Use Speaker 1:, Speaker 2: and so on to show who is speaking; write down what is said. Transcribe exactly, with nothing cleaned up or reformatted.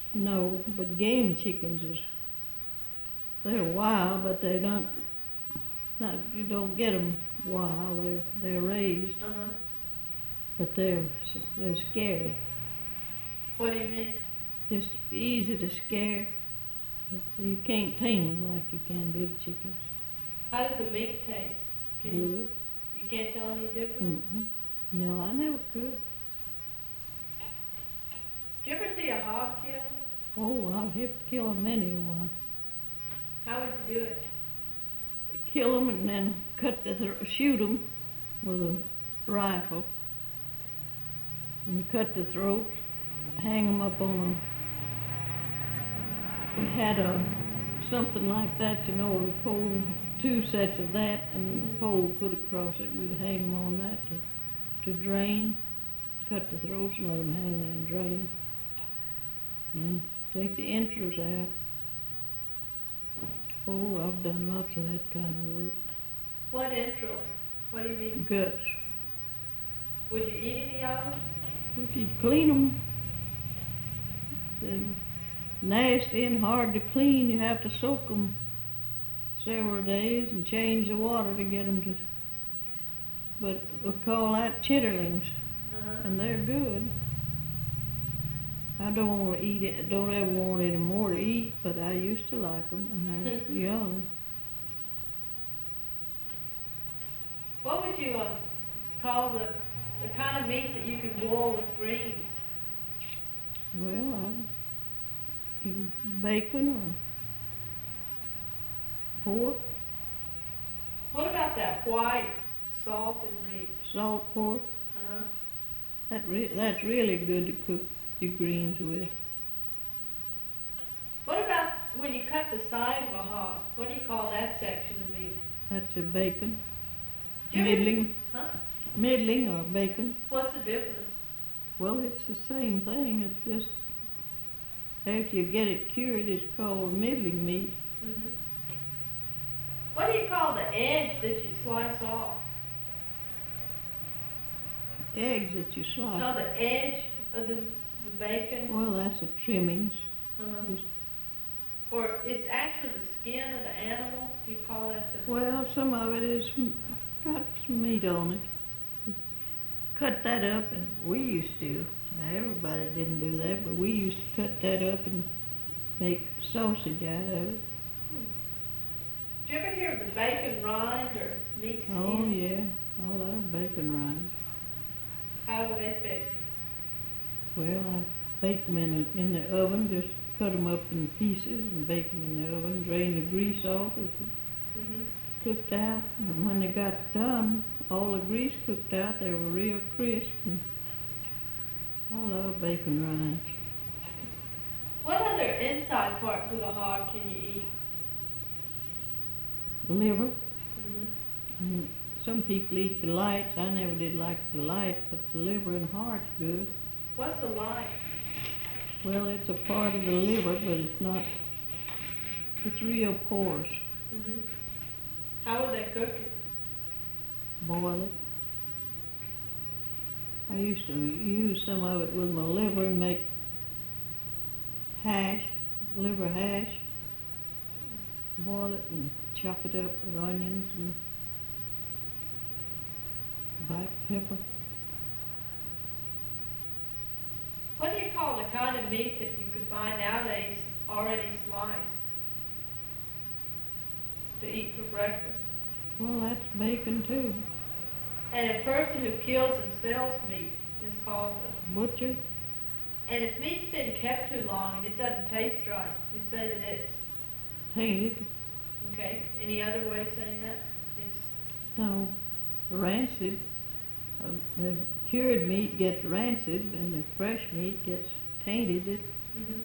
Speaker 1: No, but game chickens is, they're wild, but they don't, not, you don't get them wild, they're, they're raised,
Speaker 2: Uh-huh.
Speaker 1: but they're, s- they're scary.
Speaker 2: What do you mean?
Speaker 1: Just easy to scare, but you can't tame them like you can big chickens.
Speaker 2: How does the meat taste? Can you,
Speaker 1: Good.
Speaker 2: you can't tell any difference?
Speaker 1: Mm-mm. No, I never could.
Speaker 2: Did you ever see a hog kill?
Speaker 1: Oh, I've had to kill a many one.
Speaker 2: How would you do it?
Speaker 1: Kill them and then cut the thro- shoot them with a rifle, and cut the throat, hang them up on a. We had a something like that, you know, a pole, two sets of that, and a pole put across it. We'd hang them on that to to drain, cut the throats and let them hang there and drain, and then take the entrails out. Oh, I've done lots of that kind of work.
Speaker 2: What entrails? What do you mean?
Speaker 1: Guts.
Speaker 2: Would you eat any of them?
Speaker 1: If you clean them, they're nasty and hard to clean. You have to soak them several days and change the water to get them to. But we call that chitterlings,
Speaker 2: Uh-huh.
Speaker 1: and they're good. I don't want to eat it. Don't ever want any more to eat, but I used to like them when I was young.
Speaker 2: What would you uh, call the, the kind of meat that you can boil with greens?
Speaker 1: Well, I either bacon or pork,
Speaker 2: What about that white salted meat?
Speaker 1: salt pork.
Speaker 2: Uh-huh.
Speaker 1: That re- that's really good to cook your greens with.
Speaker 2: What about when you cut the side of a hog? What do you call that section of meat?
Speaker 1: That's a bacon.
Speaker 2: Do you ever-
Speaker 1: Middling,
Speaker 2: Huh?
Speaker 1: middling or bacon.
Speaker 2: What's the difference?
Speaker 1: Well, it's the same thing. It's just after you get it cured, it's called middling meat.
Speaker 2: Mm-hmm. What do you call the edge that you slice off?
Speaker 1: Eggs that you slice.
Speaker 2: No, the edge of the, the bacon.
Speaker 1: Well, that's the trimmings.
Speaker 2: Uh-huh.
Speaker 1: Just-
Speaker 2: Or it's actually the skin of the animal. You call it the.
Speaker 1: Well, some of it is m- got some meat on it. Cut that up, and we used to. Now, everybody didn't do that, but we used to cut that up and make sausage out of it.
Speaker 2: Did you ever hear of the bacon rind or meat skin?
Speaker 1: Oh yeah, all that bacon rinds.
Speaker 2: How do they fit?
Speaker 1: Well, I bake them in, a, in the oven, just cut them up in pieces and bake them in the oven, drain the grease off as it
Speaker 2: Mm-hmm.
Speaker 1: cooked out. And when they got done, all the grease cooked out, they were real crisp. And I love bacon rinds.
Speaker 2: What other inside parts of the hog can you eat?
Speaker 1: Liver.
Speaker 2: Mm-hmm.
Speaker 1: And some people eat the lights. I never did like the lights, but the liver and heart's good.
Speaker 2: What's the like?
Speaker 1: Well, it's a part of the liver, but it's not, it's real porous.
Speaker 2: Mm-hmm. How would they cook it?
Speaker 1: Boil it. I used to use some of it with my liver and make hash, liver hash. Boil it and chop it up with onions and black pepper.
Speaker 2: What do you call the kind of meat that you could buy nowadays already sliced to eat for breakfast?
Speaker 1: Well, that's bacon too.
Speaker 2: And a person who kills and sells meat is called a.
Speaker 1: Butcher.
Speaker 2: And if meat's been kept too long and it doesn't taste right, you say that it's,
Speaker 1: Tainted.
Speaker 2: okay, any other way of saying that? It's,
Speaker 1: No, rancid. Uh, the cured meat gets rancid and the fresh meat gets tainted.
Speaker 2: mm-hmm.